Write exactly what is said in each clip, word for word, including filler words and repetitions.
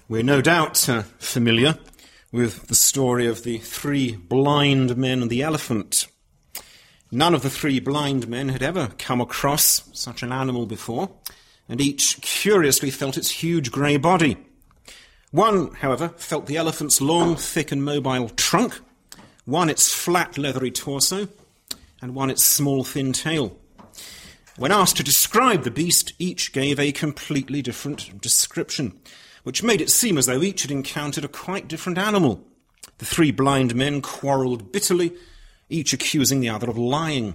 We're no doubt uh, familiar with the story of the three blind men and the elephant. None of the three blind men had ever come across such an animal before, and each curiously felt its huge grey body. One, however, felt the elephant's long, thick and mobile trunk, one its flat, leathery torso, and one its small, thin tail. When asked to describe the beast, each gave a completely different description, which made it seem as though each had encountered a quite different animal. The three blind men quarrelled bitterly, each accusing the other of lying.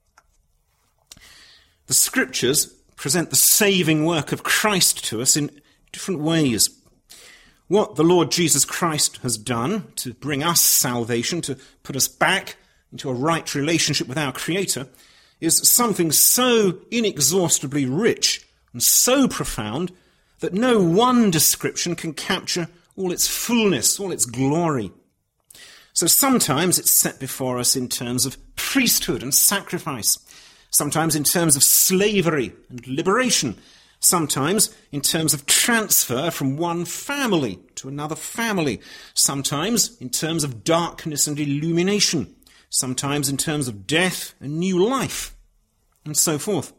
The Scriptures present the saving work of Christ to us in different ways. What the Lord Jesus Christ has done to bring us salvation, to put us back into a right relationship with our Creator, is something so inexhaustibly rich and so profound that no one description can capture all its fullness, all its glory. So sometimes it's set before us in terms of priesthood and sacrifice, sometimes in terms of slavery and liberation, sometimes in terms of transfer from one family to another family, sometimes in terms of darkness and illumination, sometimes in terms of death and new life, and so forth.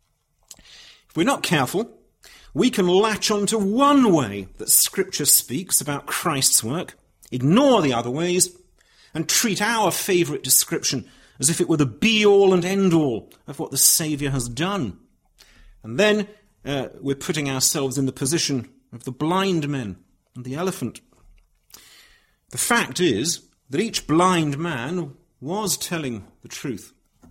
If we're not careful, we can latch on to one way that Scripture speaks about Christ's work, ignore the other ways, and treat our favourite description as if it were the be-all and end-all of what the Saviour has done. And then uh, we're putting ourselves in the position of the blind men and the elephant. The fact is that each blind man was telling the truth,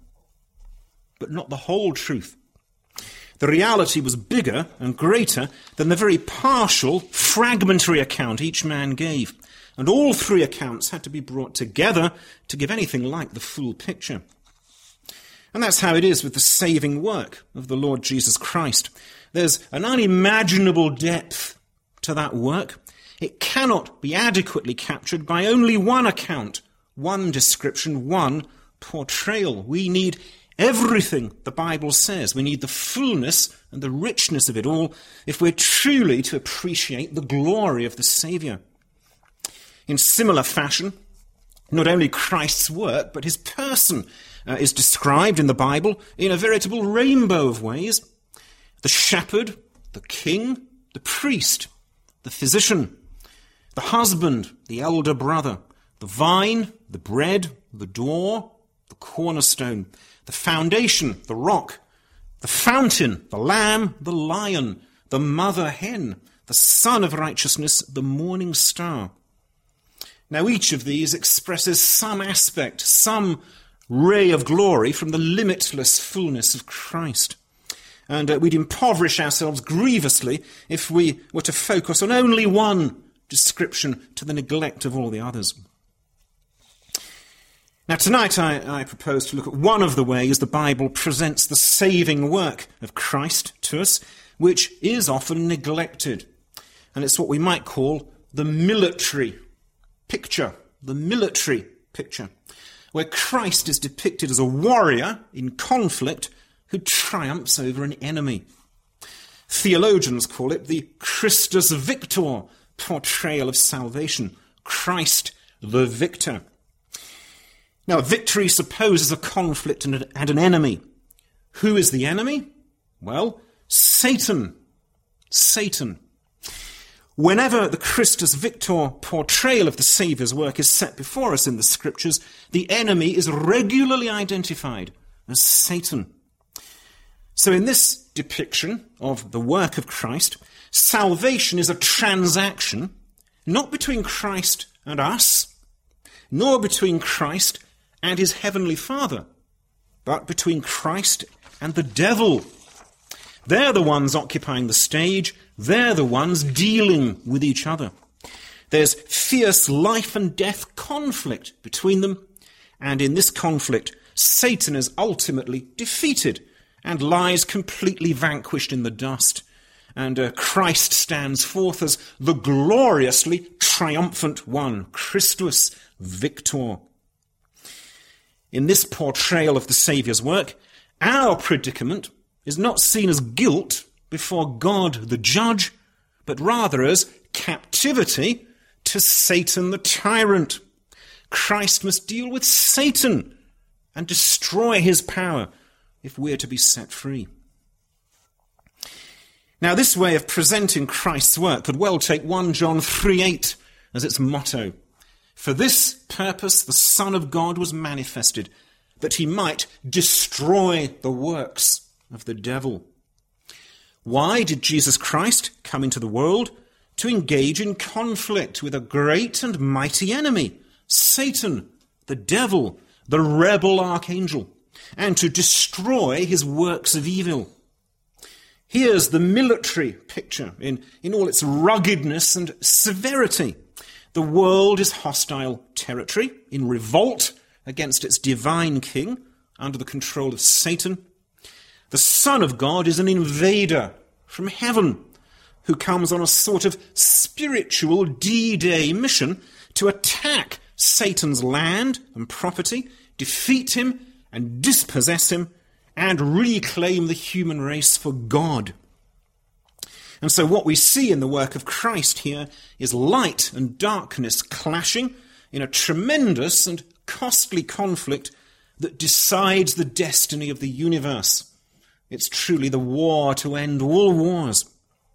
but not the whole truth. The reality was bigger and greater than the very partial, fragmentary account each man gave. And all three accounts had to be brought together to give anything like the full picture. And that's how it is with the saving work of the Lord Jesus Christ. There's an unimaginable depth to that work. It cannot be adequately captured by only one account, one description, one portrayal. We need everything the Bible says. We need the fullness and the richness of it all if we're truly to appreciate the glory of the Saviour. In similar fashion, not only Christ's work, but his person uh, is described in the Bible in a veritable rainbow of ways. The shepherd, the king, the priest, the physician, the husband, the elder brother, the vine, the bread, the door, the cornerstone, the foundation, the rock, the fountain, the lamb, the lion, the mother hen, the Son of Righteousness, the morning star. Now each of these expresses some aspect, some ray of glory from the limitless fullness of Christ. And uh, we'd impoverish ourselves grievously if we were to focus on only one description to the neglect of all the others. Now tonight I, I propose to look at one of the ways the Bible presents the saving work of Christ to us, which is often neglected. And it's what we might call the military picture, the military picture, where Christ is depicted as a warrior in conflict who triumphs over an enemy. Theologians call it the Christus Victor portrayal of salvation, Christ the victor. Now, victory supposes a conflict and an enemy. Who is the enemy? Well, Satan. Satan. Whenever the Christus Victor portrayal of the Saviour's work is set before us in the Scriptures, the enemy is regularly identified as Satan. So in this depiction of the work of Christ, salvation is a transaction not between Christ and us, nor between Christ and his heavenly Father, but between Christ and the devil. They're the ones occupying the stage. They're the ones dealing with each other. There's fierce life and death conflict between them, and in this conflict, Satan is ultimately defeated and lies completely vanquished in the dust. And uh, Christ stands forth as the gloriously triumphant one, Christus Victor. In this portrayal of the Saviour's work, our predicament is not seen as guilt before God the judge, but rather as captivity to Satan the tyrant. Christ must deal with Satan and destroy his power if we're to be set free. Now, this way of presenting Christ's work could well take First John three eight as its motto. For this purpose the Son of God was manifested, that he might destroy the works of the devil. Why did Jesus Christ come into the world? To engage in conflict with a great and mighty enemy, Satan, the devil, the rebel archangel, and to destroy his works of evil. Here's the military picture in, in all its ruggedness and severity. The world is hostile territory in revolt against its divine king under the control of Satan. The Son of God is an invader from heaven who comes on a sort of spiritual D-Day mission to attack Satan's land and property, defeat him and dispossess him, and reclaim the human race for God. And so what we see in the work of Christ here is light and darkness clashing in a tremendous and costly conflict that decides the destiny of the universe. It's truly the war to end all wars.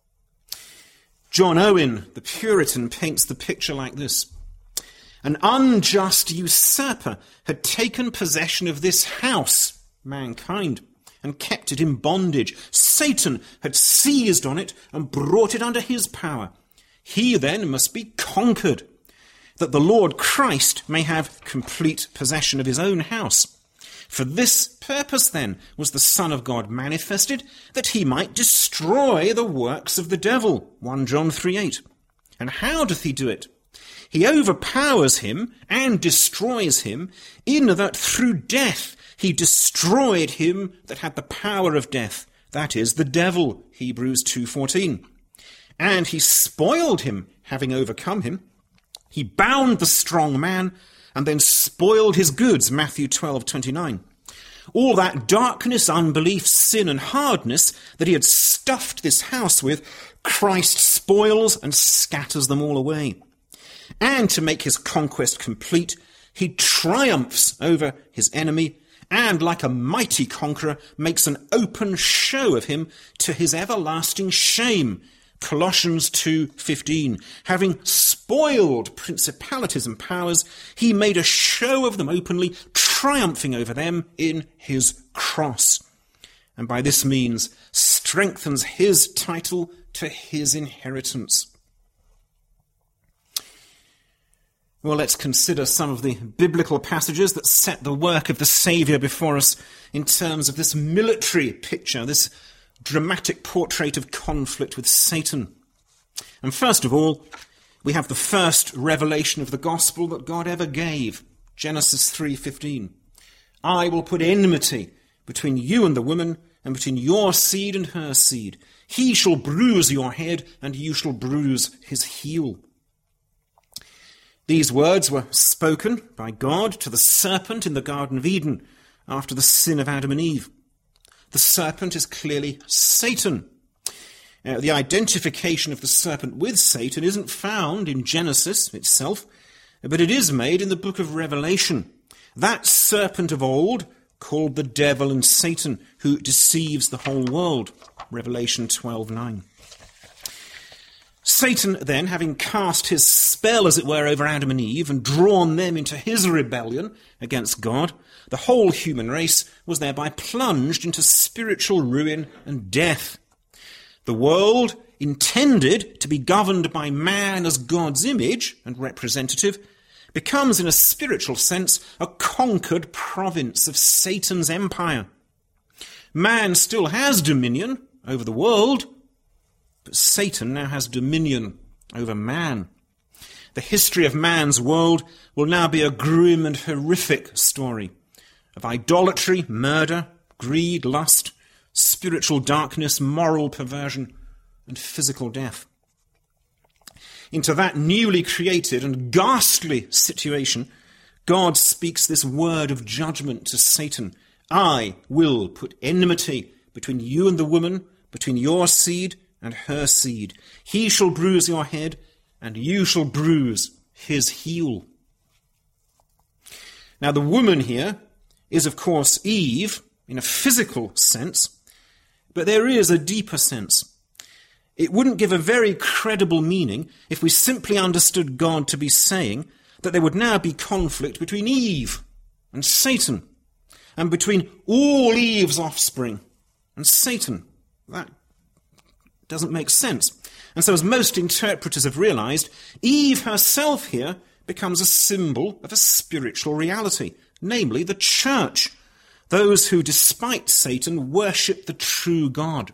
John Owen, the Puritan, paints the picture like this. An unjust usurper had taken possession of this house, mankind, and kept it in bondage. Satan had seized on it and brought it under his power. He then must be conquered, that the Lord Christ may have complete possession of his own house. For this purpose, then, was the Son of God manifested, that he might destroy the works of the devil. First John three eight. And how doth he do it? He overpowers him and destroys him, in that through death he destroyed him that had the power of death, that is, the devil, Hebrews two fourteen. And he spoiled him, having overcome him. He bound the strong man, and then spoiled his goods, Matthew twelve twenty-nine. All that darkness, unbelief, sin, and hardness that he had stuffed this house with, Christ spoils and scatters them all away. And to make his conquest complete, he triumphs over his enemy, and like a mighty conqueror, makes an open show of him to his everlasting shame. Colossians two fifteen. Having spoiled principalities and powers, he made a show of them openly, triumphing over them in his cross. And by this means strengthens his title to his inheritance. Well, let's consider some of the biblical passages that set the work of the Saviour before us in terms of this military picture, this dramatic portrait of conflict with Satan. And first of all, we have the first revelation of the gospel that God ever gave, Genesis three fifteen. I will put enmity between you and the woman, and between your seed and her seed. He shall bruise your head, and you shall bruise his heel. These words were spoken by God to the serpent in the Garden of Eden after the sin of Adam and Eve. The serpent is clearly Satan. Uh, the identification of the serpent with Satan isn't found in Genesis itself, but it is made in the book of Revelation. That serpent of old, called the devil and Satan, who deceives the whole world. Revelation twelve nine. Satan then, having cast his spell, as it were, over Adam and Eve and drawn them into his rebellion against God, the whole human race was thereby plunged into spiritual ruin and death. The world, intended to be governed by man as God's image and representative, becomes, in a spiritual sense, a conquered province of Satan's empire. Man still has dominion over the world, but Satan now has dominion over man. The history of man's world will now be a grim and horrific story of idolatry, murder, greed, lust, spiritual darkness, moral perversion, and physical death. Into that newly created and ghastly situation, God speaks this word of judgment to Satan. I will put enmity between you and the woman, between your seed and her seed. He shall bruise your head, and you shall bruise his heel. Now the woman here is, of course, Eve in a physical sense, but there is a deeper sense. It wouldn't give a very credible meaning if we simply understood God to be saying that there would now be conflict between Eve and Satan, and between all Eve's offspring and Satan. That doesn't make sense. And so, as most interpreters have realized, Eve herself here becomes a symbol of a spiritual reality, namely the church, those who, despite Satan, worship the true God.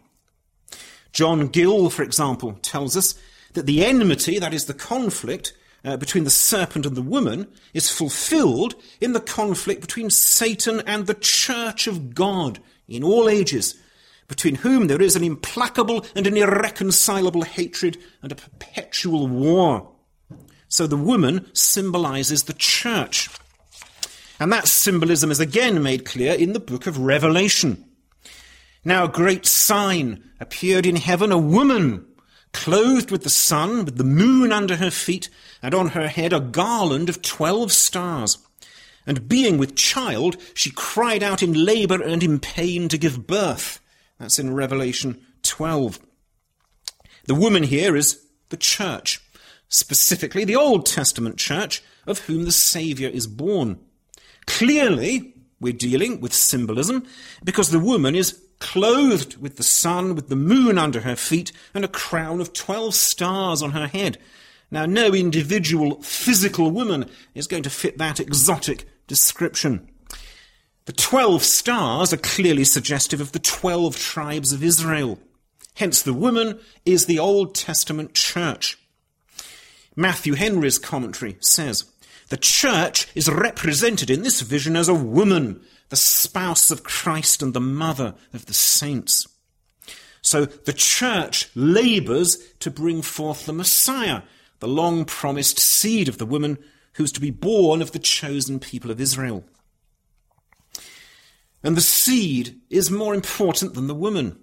John Gill, for example, tells us that the enmity, that is the conflict uh, between the serpent and the woman, is fulfilled in the conflict between Satan and the church of God in all ages, between whom there is an implacable and an irreconcilable hatred and a perpetual war. So the woman symbolizes the church. And that symbolism is again made clear in the book of Revelation. Now a great sign appeared in heaven, a woman clothed with the sun, with the moon under her feet, and on her head a garland of twelve stars. And being with child, she cried out in labor and in pain to give birth. That's in Revelation twelve. The woman here is the church, specifically the Old Testament church, of whom the Saviour is born. Clearly, we're dealing with symbolism, because the woman is clothed with the sun, with the moon under her feet, and a crown of twelve stars on her head. Now, no individual physical woman is going to fit that exotic description. The twelve stars are clearly suggestive of the twelve tribes of Israel. Hence, the woman is the Old Testament church. Matthew Henry's commentary says, the church is represented in this vision as a woman, the spouse of Christ and the mother of the saints. So the church labours to bring forth the Messiah, the long-promised seed of the woman who's to be born of the chosen people of Israel. And the seed is more important than the woman.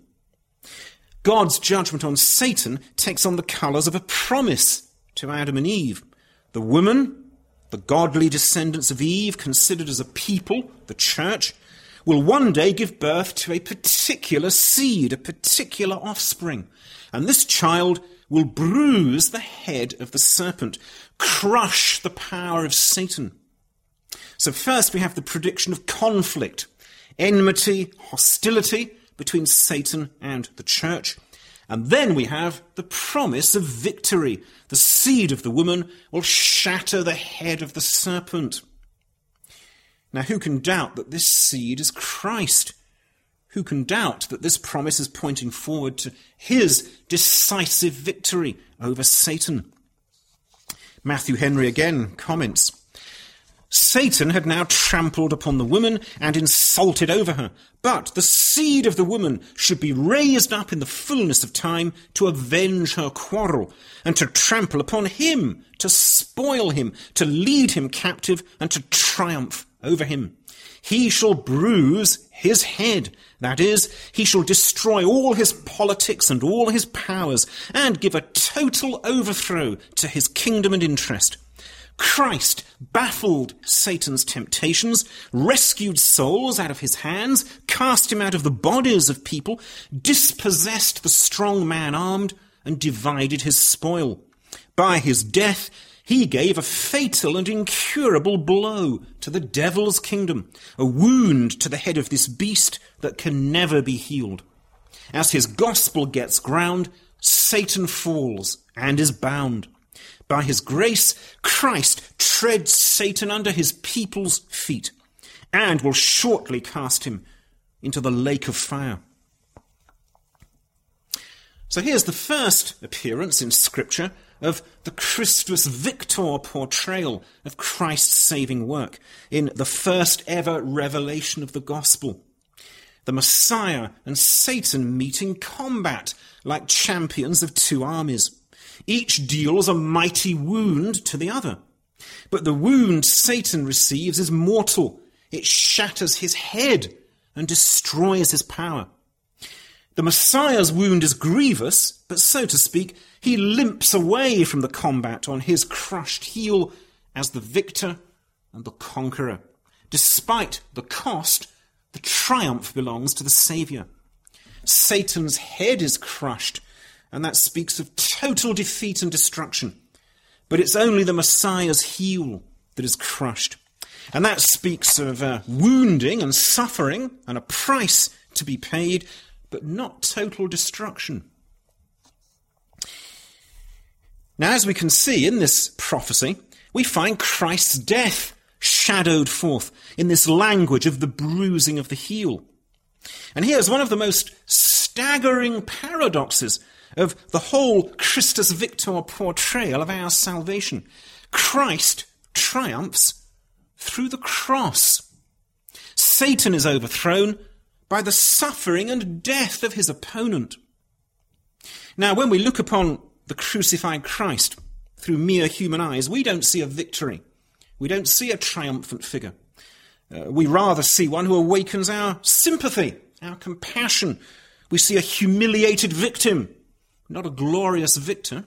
God's judgment on Satan takes on the colours of a promise to Adam and Eve. The woman, the godly descendants of Eve, considered as a people, the church, will one day give birth to a particular seed, a particular offspring. And this child will bruise the head of the serpent, crush the power of Satan. So first we have the prediction of conflict, enmity, hostility between Satan and the church. And then we have the promise of victory. The seed of the woman will shatter the head of the serpent. Now, who can doubt that this seed is Christ? Who can doubt that this promise is pointing forward to his decisive victory over Satan? Matthew Henry again comments, Satan had now trampled upon the woman and insulted over her, but the seed of the woman should be raised up in the fullness of time to avenge her quarrel, and to trample upon him, to spoil him, to lead him captive, and to triumph over him. He shall bruise his head, that is, he shall destroy all his politics and all his powers, and give a total overthrow to his kingdom and interest. Christ baffled Satan's temptations, rescued souls out of his hands, cast him out of the bodies of people, dispossessed the strong man armed, and divided his spoil. By his death, he gave a fatal and incurable blow to the devil's kingdom, a wound to the head of this beast that can never be healed. As his gospel gets ground, Satan falls and is bound. By his grace, Christ treads Satan under his people's feet and will shortly cast him into the lake of fire. So here's the first appearance in Scripture of the Christus Victor portrayal of Christ's saving work in the first ever revelation of the gospel. The Messiah and Satan meet in combat like champions of two armies. Each deals a mighty wound to the other. But the wound Satan receives is mortal. It shatters his head and destroys his power. The Messiah's wound is grievous, but so to speak, he limps away from the combat on his crushed heel as the victor and the conqueror. Despite the cost, the triumph belongs to the Saviour. Satan's head is crushed, and that speaks of total defeat and destruction. But it's only the Messiah's heel that is crushed. And that speaks of uh, wounding and suffering and a price to be paid, but not total destruction. Now, as we can see in this prophecy, we find Christ's death shadowed forth in this language of the bruising of the heel. And here's one of the most staggering paradoxes of the whole Christus Victor portrayal of our salvation. Christ triumphs through the cross. Satan is overthrown by the suffering and death of his opponent. Now, when we look upon the crucified Christ through mere human eyes, we don't see a victory. We don't see a triumphant figure. Uh, we rather see one who awakens our sympathy, our compassion. We see a humiliated victim, not a glorious victor.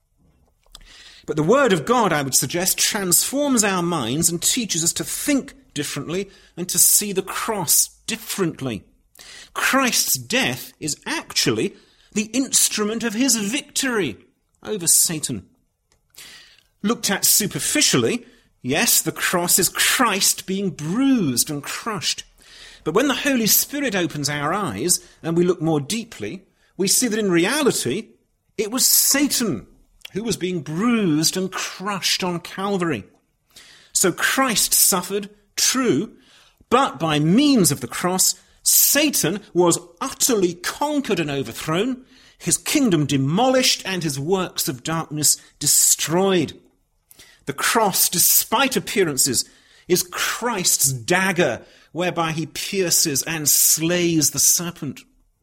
But the Word of God, I would suggest, transforms our minds and teaches us to think differently and to see the cross differently. Christ's death is actually the instrument of his victory over Satan. Looked at superficially, yes, the cross is Christ being bruised and crushed. But when the Holy Spirit opens our eyes and we look more deeply, we see that in reality, it was Satan who was being bruised and crushed on Calvary. So Christ suffered, true, but by means of the cross, Satan was utterly conquered and overthrown, his kingdom demolished, and his works of darkness destroyed. The cross, despite appearances, is Christ's dagger whereby he pierces and slays the serpent.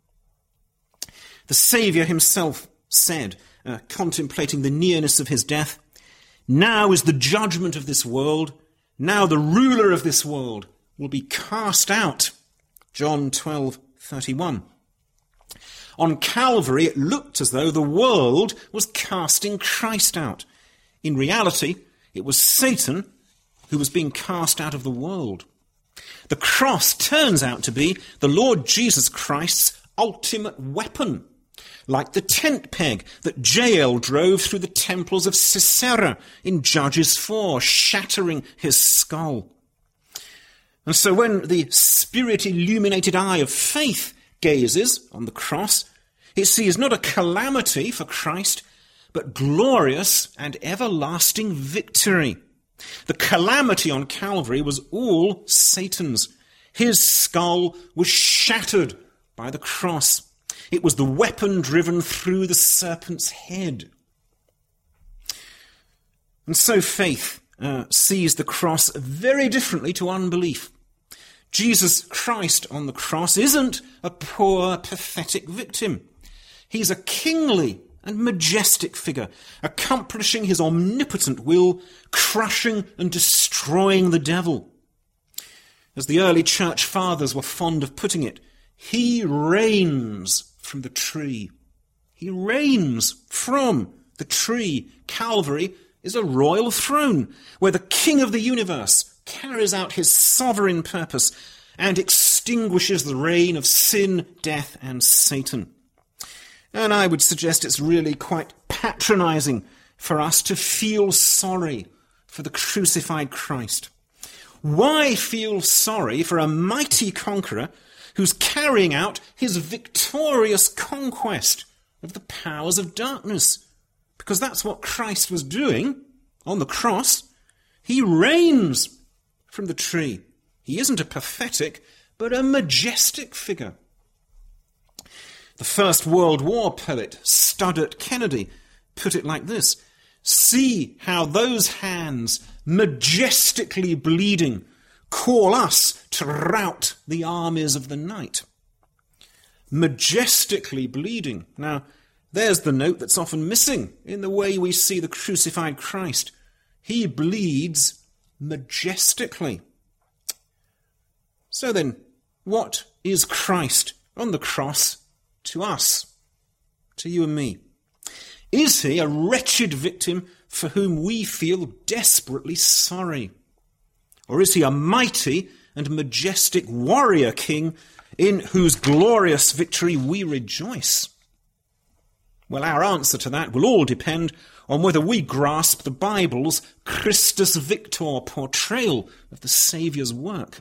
The Saviour himself said, uh, contemplating the nearness of his death, "Now is the judgment of this world. Now the ruler of this world will be cast out." John twelve thirty-one. On Calvary, it looked as though the world was casting Christ out. In reality, it was Satan who was being cast out of the world. The cross turns out to be the Lord Jesus Christ's ultimate weapon, like the tent peg that Jael drove through the temples of Sisera in Judges four, shattering his skull. And so when the spirit-illuminated eye of faith gazes on the cross, it sees not a calamity for Christ, but glorious and everlasting victory. The calamity on Calvary was all Satan's. His skull was shattered by the cross. It was the weapon driven through the serpent's head. And so faith uh, sees the cross very differently to unbelief. Jesus Christ on the cross isn't a poor, pathetic victim. He's a kingly and majestic figure, accomplishing his omnipotent will, crushing and destroying the devil. As the early church fathers were fond of putting it, he reigns from the tree. He reigns from the tree. Calvary is a royal throne where the King of the universe carries out his sovereign purpose and extinguishes the reign of sin, death, and Satan. And I would suggest it's really quite patronizing for us to feel sorry for the crucified Christ. Why feel sorry for a mighty conqueror who's carrying out his victorious conquest of the powers of darkness? Because that's what Christ was doing on the cross. He reigns from the tree. He isn't a pathetic, but a majestic figure. The First World War poet Studdert Kennedy put it like this: "See how those hands, majestically bleeding, call us to rout the armies of the night." Majestically bleeding. Now, there's the note that's often missing in the way we see the crucified Christ. He bleeds majestically. So then, what is Christ on the cross to us, to you and me? Is he a wretched victim for whom we feel desperately sorry? Or is he a mighty and majestic warrior king in whose glorious victory we rejoice? Well, our answer to that will all depend on whether we grasp the Bible's Christus Victor portrayal of the Saviour's work.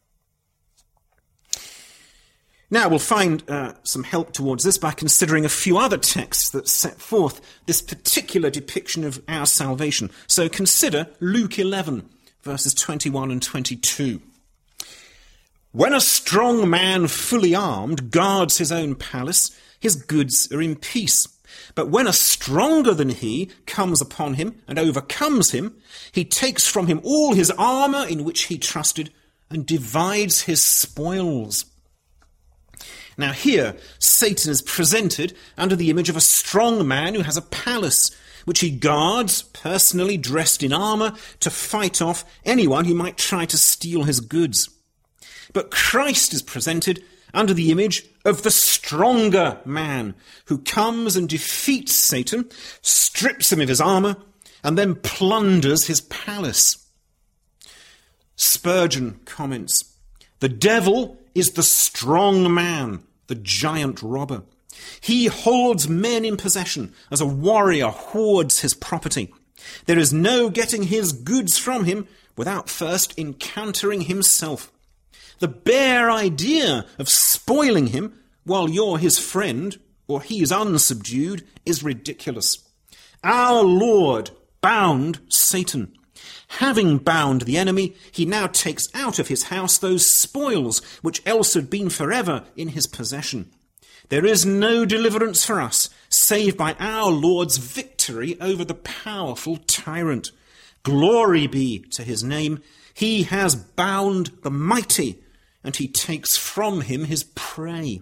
Now we'll find uh, some help towards this by considering a few other texts that set forth this particular depiction of our salvation. So consider Luke eleven, verses twenty-one and twenty-two. When a strong man fully armed guards his own palace, his goods are in peace. But when a stronger than he comes upon him and overcomes him, he takes from him all his armour in which he trusted and divides his spoils. Now here, Satan is presented under the image of a strong man who has a palace, which he guards, personally dressed in armour, to fight off anyone who might try to steal his goods. But Christ is presented under the image of the stronger man, who comes and defeats Satan, strips him of his armour, and then plunders his palace. Spurgeon comments, "The devil is the strong man, the giant robber. He holds men in possession as a warrior hoards his property. There is no getting his goods from him without first encountering himself. The bare idea of spoiling him while you're his friend, or he is unsubdued, is ridiculous. Our Lord bound Satan. Having bound the enemy, he now takes out of his house those spoils which else had been forever in his possession. There is no deliverance for us, save by our Lord's victory over the powerful tyrant. Glory be to his name. He has bound the mighty, and he takes from him his prey."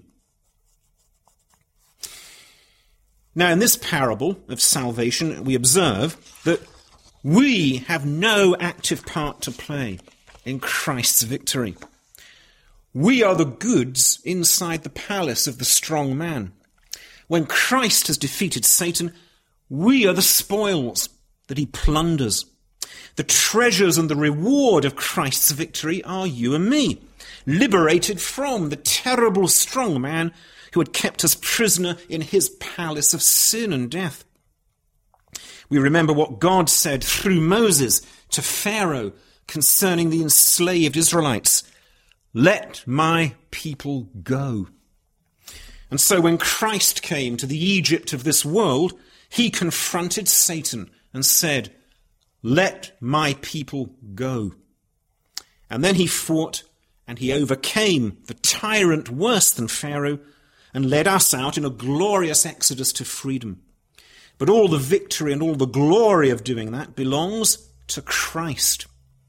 Now, in this parable of salvation, we observe that we have no active part to play in Christ's victory. We are the goods inside the palace of the strong man. When Christ has defeated Satan, we are the spoils that he plunders. The treasures and the reward of Christ's victory are you and me, liberated from the terrible strong man who had kept us prisoner in his palace of sin and death. We remember what God said through Moses to Pharaoh concerning the enslaved Israelites. "Let my people go." And so when Christ came to the Egypt of this world, he confronted Satan and said, "Let my people go." And then he fought and he overcame the tyrant worse than Pharaoh and led us out in a glorious exodus to freedom. But all the victory and all the glory of doing that belongs to Christ.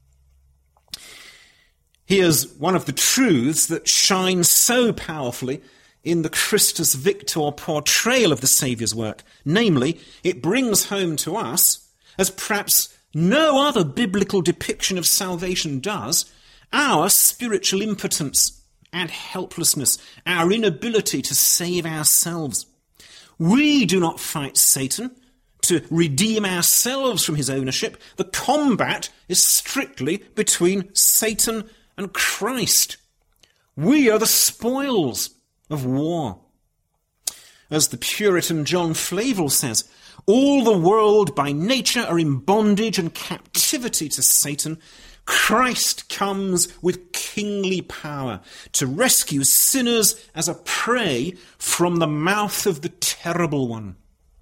Here's one of the truths that shines so powerfully in the Christus Victor portrayal of the Saviour's work. Namely, it brings home to us, as perhaps no other biblical depiction of salvation does, our spiritual impotence and helplessness, our inability to save ourselves. We do not fight Satan to redeem ourselves from his ownership. The combat is strictly between Satan and Christ. We are the spoils of war. As the Puritan John Flavel says, all the world by nature are in bondage and captivity to Satan. Christ comes with kingly power to rescue sinners as a prey from the mouth of the terrible one.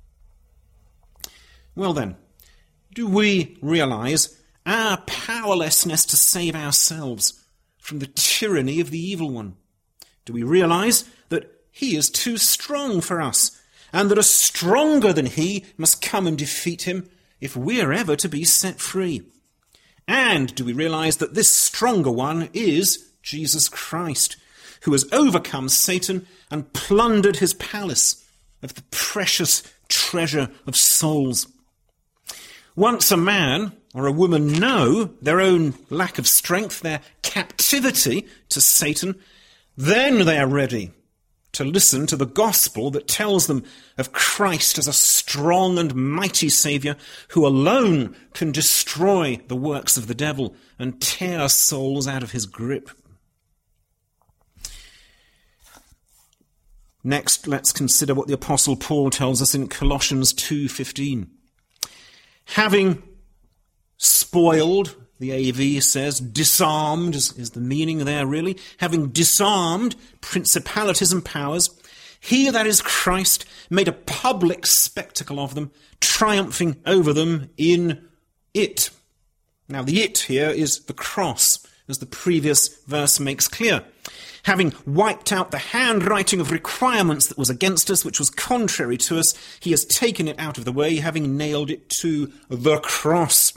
Well then, do we realize our powerlessness to save ourselves from the tyranny of the evil one? Do we realize that he is too strong for us, and that a stronger than he must come and defeat him if we're ever to be set free? And do we realize that this stronger one is Jesus Christ, who has overcome Satan and plundered his palace of the precious treasure of souls? Once a man or a woman know their own lack of strength, their captivity to Satan, then they are ready to listen to the gospel that tells them of Christ as a strong and mighty Saviour who alone can destroy the works of the devil and tear souls out of his grip. Next, let's consider what the Apostle Paul tells us in Colossians two fifteen. Having spoiled, the A V says, disarmed is, is the meaning there really, having disarmed principalities and powers, he, that is Christ, made a public spectacle of them, triumphing over them in it. Now the it here is the cross, as the previous verse makes clear. Having wiped out the handwriting of requirements that was against us, which was contrary to us, he has taken it out of the way, having nailed it to the cross.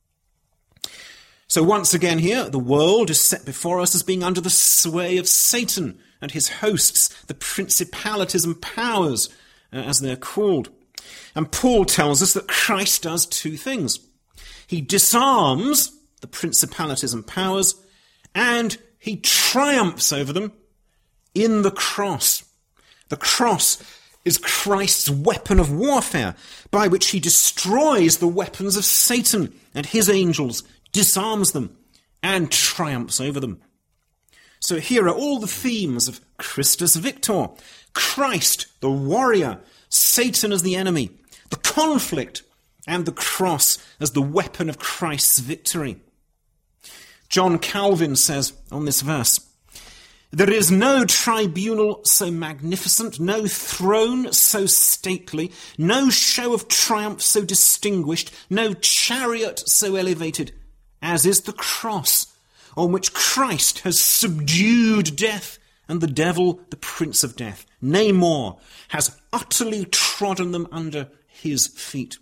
So once again here, the world is set before us as being under the sway of Satan and his hosts, the principalities and powers, uh, as they're called. And Paul tells us that Christ does two things. He disarms the principalities and powers, and he triumphs over them in the cross. The cross is Christ's weapon of warfare, by which he destroys the weapons of Satan and his angels, disarms them, and triumphs over them. So here are all the themes of Christus Victor. Christ, the warrior, Satan as the enemy, the conflict, and the cross as the weapon of Christ's victory. John Calvin says on this verse, "There is no tribunal so magnificent, no throne so stately, no show of triumph so distinguished, no chariot so elevated, as is the cross, on which Christ has subdued death and the devil, the prince of death. Nay more, has utterly trodden them under his feet."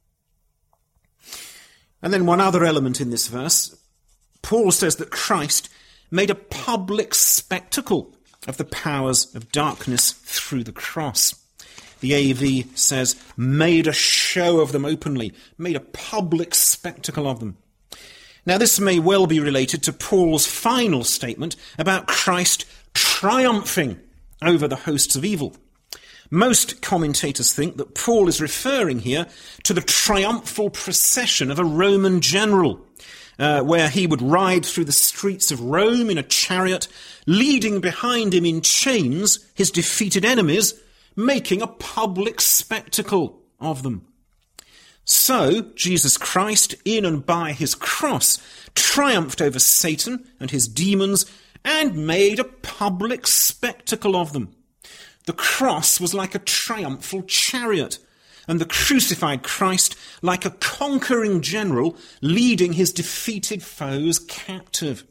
And then one other element in this verse, Paul says that Christ made a public spectacle of the powers of darkness through the cross. The A V says, made a show of them openly, made a public spectacle of them. Now this may well be related to Paul's final statement about Christ triumphing over the hosts of evil. Most commentators think that Paul is referring here to the triumphal procession of a Roman general, Uh, where he would ride through the streets of Rome in a chariot, leading behind him in chains his defeated enemies, making a public spectacle of them. So, Jesus Christ, in and by his cross, triumphed over Satan and his demons and made a public spectacle of them. The cross was like a triumphal chariot, and the crucified Christ like a conquering general leading his defeated foes captive.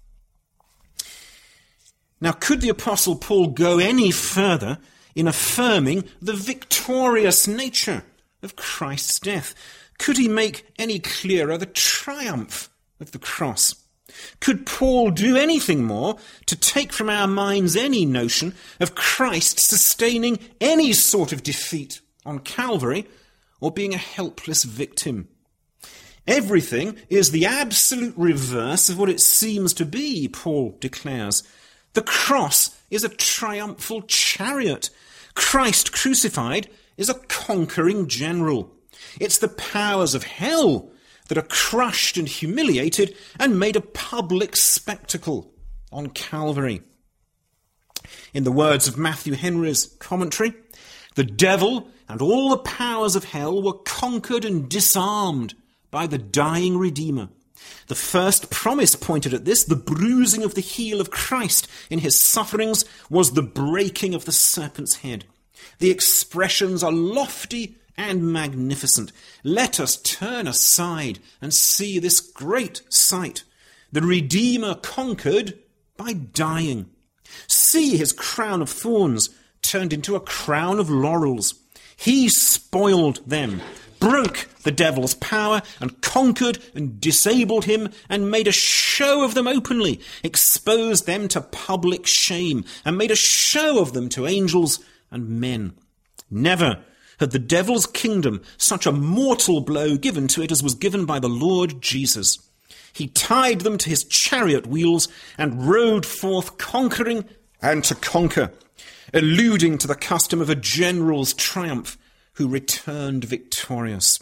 Now, could the Apostle Paul go any further in affirming the victorious nature of Christ's death? Could he make any clearer the triumph of the cross? Could Paul do anything more to take from our minds any notion of Christ sustaining any sort of defeat on Calvary, or being a helpless victim? Everything is the absolute reverse of what it seems to be, Paul declares. The cross is a triumphal chariot. Christ crucified is a conquering general. It's the powers of hell that are crushed and humiliated and made a public spectacle on Calvary. In the words of Matthew Henry's commentary, the devil and all the powers of hell were conquered and disarmed by the dying Redeemer. The first promise pointed at this, the bruising of the heel of Christ in his sufferings, was the breaking of the serpent's head. The expressions are lofty and magnificent. Let us turn aside and see this great sight. The Redeemer conquered by dying. See his crown of thorns turned into a crown of laurels. He spoiled them, broke the devil's power, and conquered and disabled him, and made a show of them openly, exposed them to public shame, and made a show of them to angels and men. Never had the devil's kingdom such a mortal blow given to it as was given by the Lord Jesus. He tied them to his chariot wheels and rode forth conquering and to conquer. alluding to the custom of a general's triumph who returned victorious.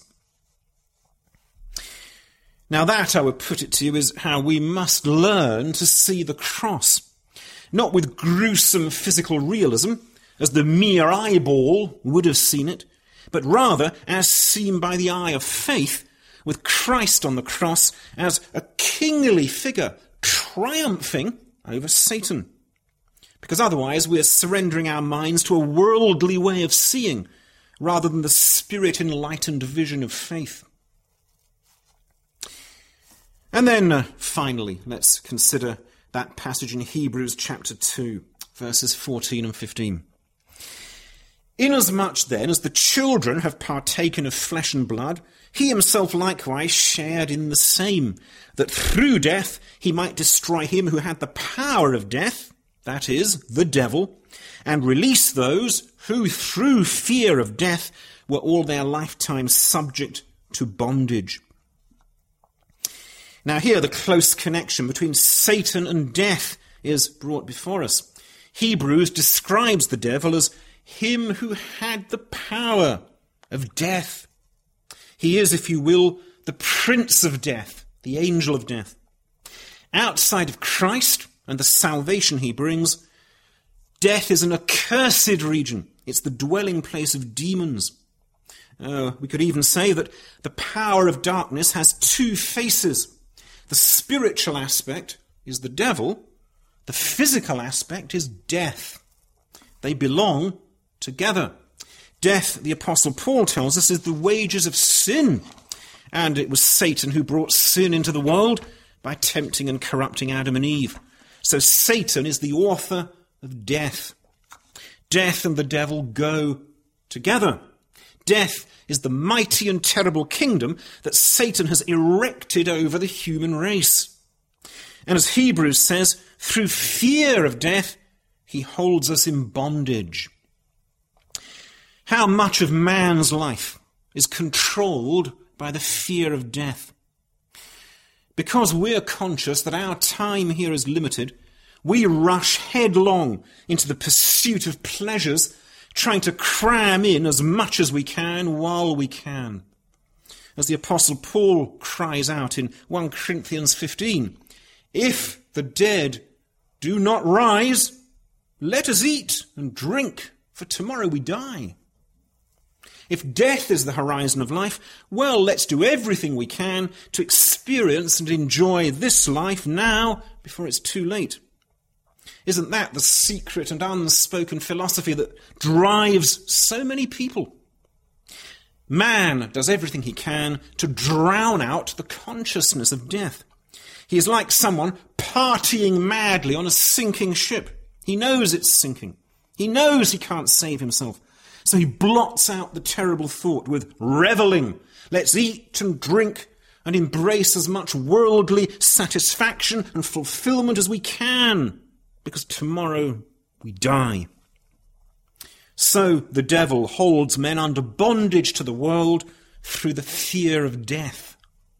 Now that, I would put it to you, is how we must learn to see the cross. Not with gruesome physical realism, as the mere eyeball would have seen it, but rather as seen by the eye of faith, with Christ on the cross as a kingly figure triumphing over Satan. Because otherwise we are surrendering our minds to a worldly way of seeing, rather than the spirit-enlightened vision of faith. And then, uh, finally, let's consider that passage in Hebrews chapter two, verses fourteen and fifteen. Inasmuch then as the children have partaken of flesh and blood, he himself likewise shared in the same, that through death he might destroy him who had the power of death, that is, the devil, and release those who through fear of death were all their lifetime subject to bondage. Now here the close connection between Satan and death is brought before us. Hebrews describes the devil as him who had the power of death. He is, if you will, the prince of death, the angel of death. Outside of Christ and the salvation he brings, death is an accursed region. It's the dwelling place of demons. Uh, we could even say that the power of darkness has two faces. The spiritual aspect is the devil. The physical aspect is death. They belong together. Death, the Apostle Paul tells us, is the wages of sin. And it was Satan who brought sin into the world by tempting and corrupting Adam and Eve. So Satan is the author of death. Death and the devil go together. Death is the mighty and terrible kingdom that Satan has erected over the human race. And as Hebrews says, through fear of death, he holds us in bondage. How much of man's life is controlled by the fear of death? Because we're conscious that our time here is limited, we rush headlong into the pursuit of pleasures, trying to cram in as much as we can while we can. As the Apostle Paul cries out in First Corinthians fifteen, if the dead do not rise, let us eat and drink, for tomorrow we die. If death is the horizon of life, well, let's do everything we can to experience and enjoy this life now before it's too late. Isn't that the secret and unspoken philosophy that drives so many people? Man does everything he can to drown out the consciousness of death. He is like someone partying madly on a sinking ship. He knows it's sinking. He knows he can't save himself. So he blots out the terrible thought with reveling. Let's eat and drink and embrace as much worldly satisfaction and fulfillment as we can, because tomorrow we die. So the devil holds men under bondage to the world through the fear of death.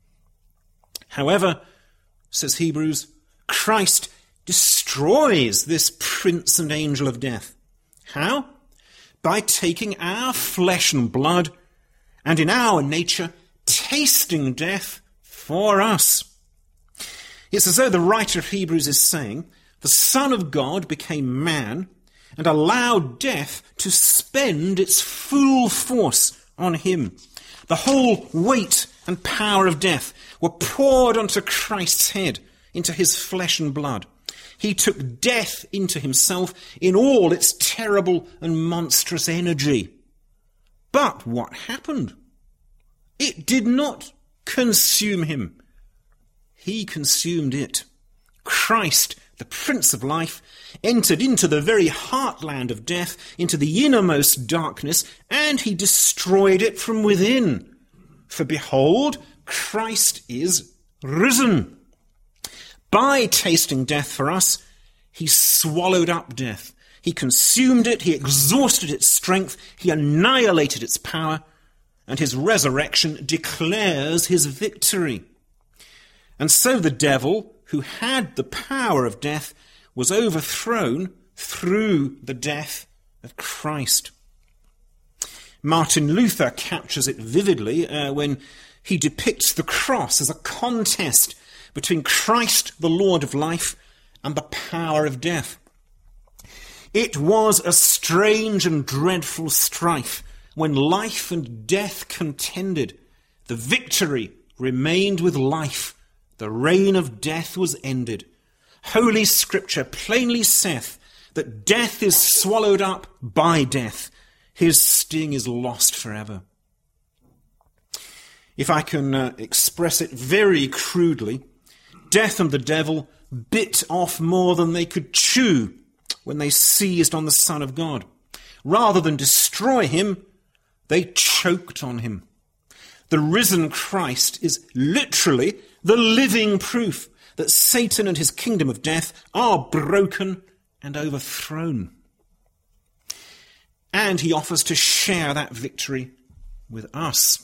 However, says Hebrews, Christ destroys this prince and angel of death. How? By taking our flesh and blood and in our nature tasting death for us. It's as though the writer of Hebrews is saying, the Son of God became man and allowed death to spend its full force on him. The whole weight and power of death were poured onto Christ's head, into his flesh and blood. He took death into himself in all its terrible and monstrous energy. But what happened? It did not consume him. He consumed it. Christ, the Prince of Life, entered into the very heartland of death, into the innermost darkness, and he destroyed it from within. For behold, Christ is risen. By tasting death for us, he swallowed up death. He consumed it, he exhausted its strength, he annihilated its power, and his resurrection declares his victory. And so the devil, who had the power of death, was overthrown through the death of Christ. Martin Luther captures it vividly uh, when he depicts the cross as a contest between Christ, the Lord of life, and the power of death. It was a strange and dreadful strife when life and death contended. The victory remained with life. The reign of death was ended. Holy Scripture plainly saith that death is swallowed up by death. His sting is lost forever. If I can uh, express it very crudely, death and the devil bit off more than they could chew when they seized on the Son of God. Rather than destroy him, they choked on him. The risen Christ is literally the living proof that Satan and his kingdom of death are broken and overthrown. And he offers to share that victory with us.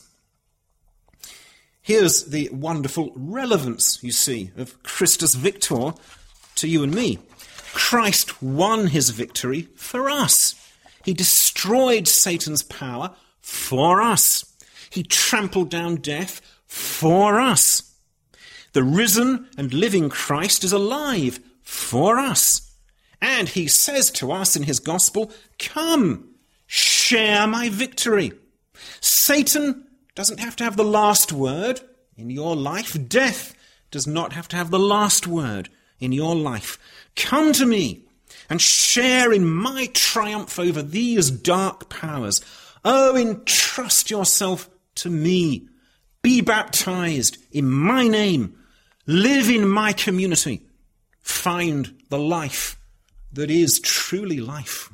Here's the wonderful relevance, you see, of Christus Victor to you and me. Christ won his victory for us. He destroyed Satan's power for us. He trampled down death for us. The risen and living Christ is alive for us. And he says to us in his gospel, "Come, share my victory." Satan doesn't have to have the last word in your life. Death does not have to have the last word in your life. Come to me and share in my triumph over these dark powers. Oh, entrust yourself to me. Be baptized in my name. Live in my community. Find the life that is truly life.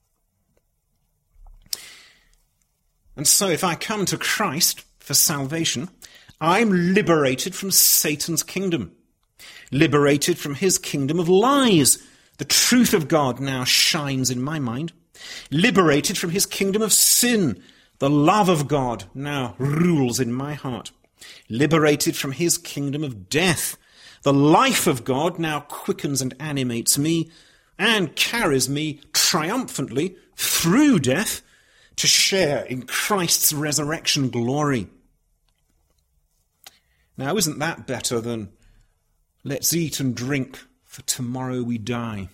And so if I come to Christ for salvation, I'm liberated from Satan's kingdom, liberated from his kingdom of lies. The truth of God now shines in my mind, liberated from his kingdom of sin. The love of God now rules in my heart, liberated from his kingdom of death. The life of God now quickens and animates me and carries me triumphantly through death to share in Christ's resurrection glory. Now, isn't that better than let's eat and drink, for tomorrow we die?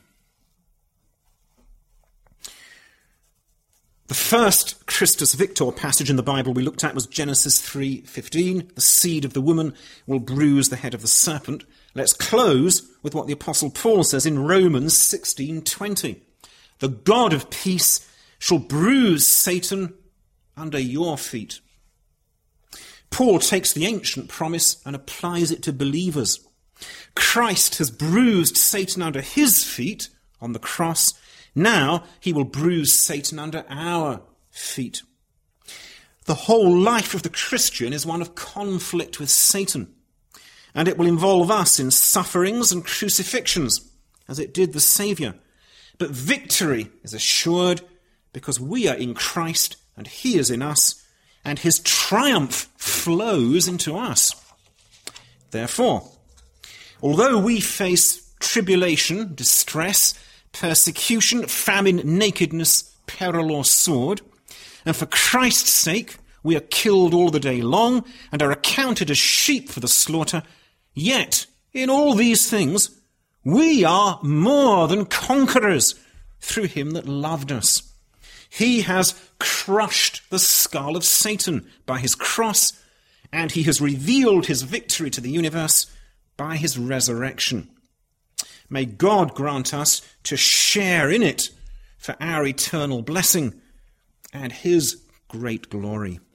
The first Christus Victor passage in the Bible we looked at was Genesis three fifteen. The seed of the woman will bruise the head of the serpent. Let's close with what the Apostle Paul says in Romans sixteen twenty. The God of peace shall bruise Satan under your feet. Paul takes the ancient promise and applies it to believers. Christ has bruised Satan under his feet on the cross. Now he will bruise Satan under our feet. The whole life of the Christian is one of conflict with Satan, and it will involve us in sufferings and crucifixions, as it did the Saviour. But victory is assured because we are in Christ and he is in us, and his triumph flows into us. Therefore, although we face tribulation, distress, persecution, famine, nakedness, peril or sword, and for Christ's sake we are killed all the day long and are accounted as sheep for the slaughter, yet in all these things we are more than conquerors through him that loved us. He has crushed the skull of Satan by his cross, and he has revealed his victory to the universe by his resurrection. May God grant us to share in it for our eternal blessing and his great glory.